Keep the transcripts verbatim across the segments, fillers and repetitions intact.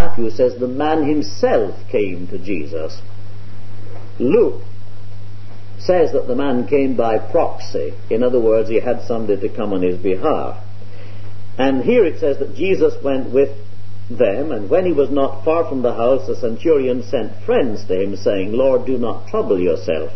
Matthew says the man himself came to Jesus. Luke says that the man came by proxy. In other words, he had somebody to come on his behalf. And here it says that Jesus went with them, and when he was not far from the house, the centurion sent friends to him, saying, Lord, do not trouble yourself,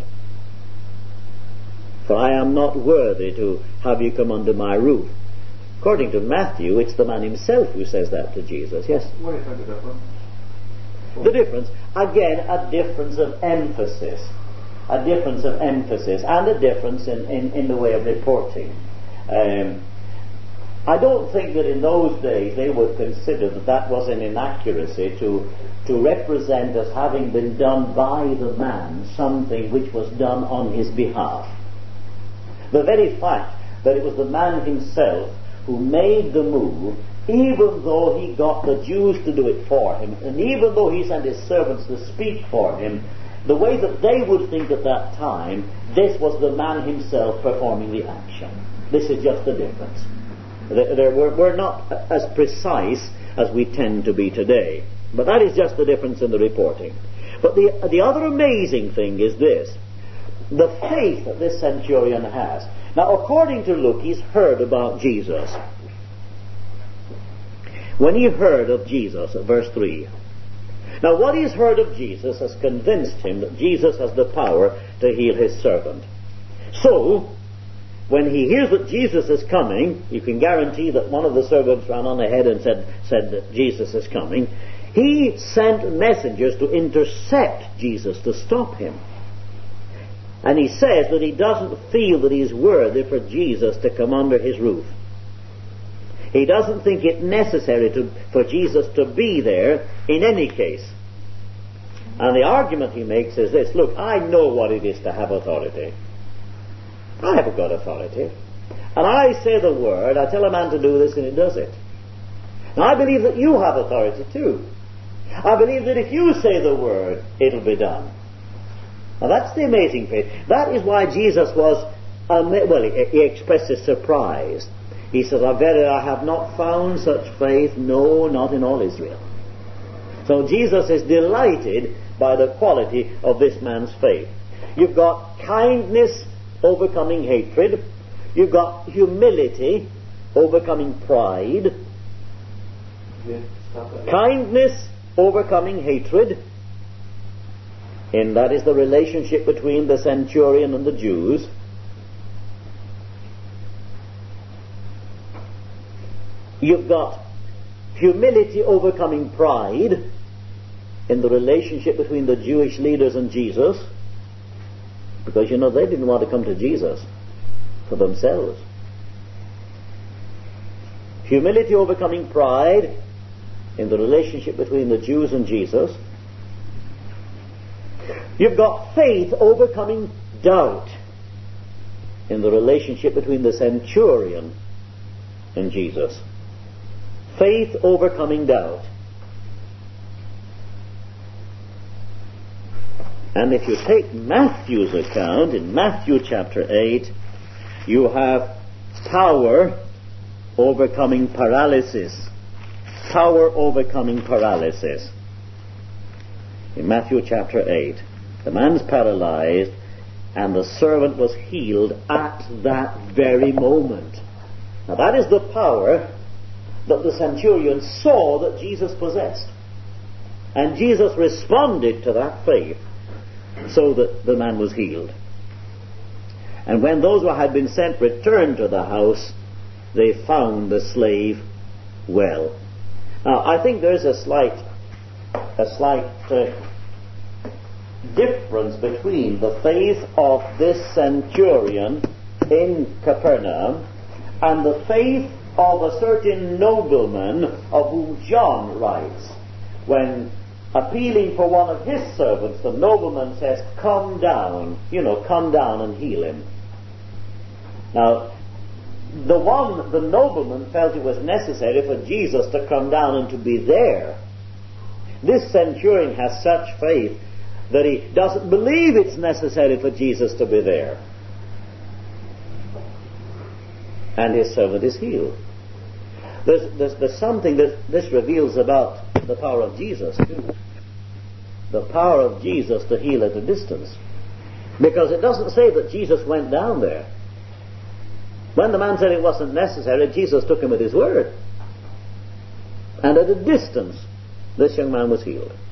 for I am not worthy to have you come under my roof. According to Matthew, it's the man himself who says that to Jesus. Yes? What do you think the difference? The difference, again, a difference of emphasis. A difference of emphasis and a difference in, in, in the way of reporting. Um, I don't think that in those days they would consider that that was an inaccuracy to, to represent as having been done by the man something which was done on his behalf. The very fact that it was the man himself who made the move, even though he got the Jews to do it for him, and even though he sent his servants to speak for him, the way that they would think at that time, this was the man himself performing the action. This is just the difference. There, we're, we're not as precise as we tend to be today. But that is just the difference in the reporting. But the, the other amazing thing is this. The faith that this centurion has. Now, according to Luke, he's heard about Jesus. When he heard of Jesus, at verse three. Now, what he's heard of Jesus has convinced him that Jesus has the power to heal his servant. So, when he hears that Jesus is coming, you can guarantee that one of the servants ran on ahead and said, said that Jesus is coming. He sent messengers to intercept Jesus, to stop him. And he says that he doesn't feel that he's worthy for Jesus to come under his roof. He doesn't think it necessary to, for Jesus to be there in any case. And the argument he makes is this: look, I know what it is to have authority. I haven't got authority. And I say the word, I tell a man to do this and he does it. And I believe that you have authority too. I believe that if you say the word, it'll be done. Now that's the amazing faith. That is why Jesus was, um, well, he, he expressed his surprise. He says, I verily I have not found such faith, no, not in all Israel. So Jesus is delighted by the quality of this man's faith. You've got kindness overcoming hatred. You've got humility overcoming pride. Yeah, stop it. Kindness overcoming hatred. And that is the relationship between the centurion and the Jews. You've got humility overcoming pride in the relationship between the Jewish leaders and Jesus. Because, you know, they didn't want to come to Jesus for themselves. Humility overcoming pride in the relationship between the Jews and Jesus. You've got faith overcoming doubt in the relationship between the centurion and Jesus. Faith overcoming doubt. And if you take Matthew's account, in Matthew chapter eight, you have power overcoming paralysis. Power overcoming paralysis. In Matthew chapter eight, the man's paralyzed, and the servant was healed at that very moment. Now that is the power that the centurion saw that Jesus possessed. And Jesus responded to that faith so that the man was healed. And when those who had been sent returned to the house, they found the slave well. Now, I think there's a slight, a slight uh, difference between the faith of this centurion in Capernaum and the faith of a certain nobleman of whom John writes. When appealing for one of his servants, the nobleman says, come down, you know, come down and heal him. Now, the one, the nobleman felt it was necessary for Jesus to come down and to be there. This centurion has such faith that he doesn't believe it's necessary for Jesus to be there. And his servant is healed. There's, there's, there's something that this reveals about the power of Jesus too. The power of Jesus to heal at a distance. Because it doesn't say that Jesus went down there. When the man said it wasn't necessary, Jesus took him at his word. And at a distance, this young man was healed.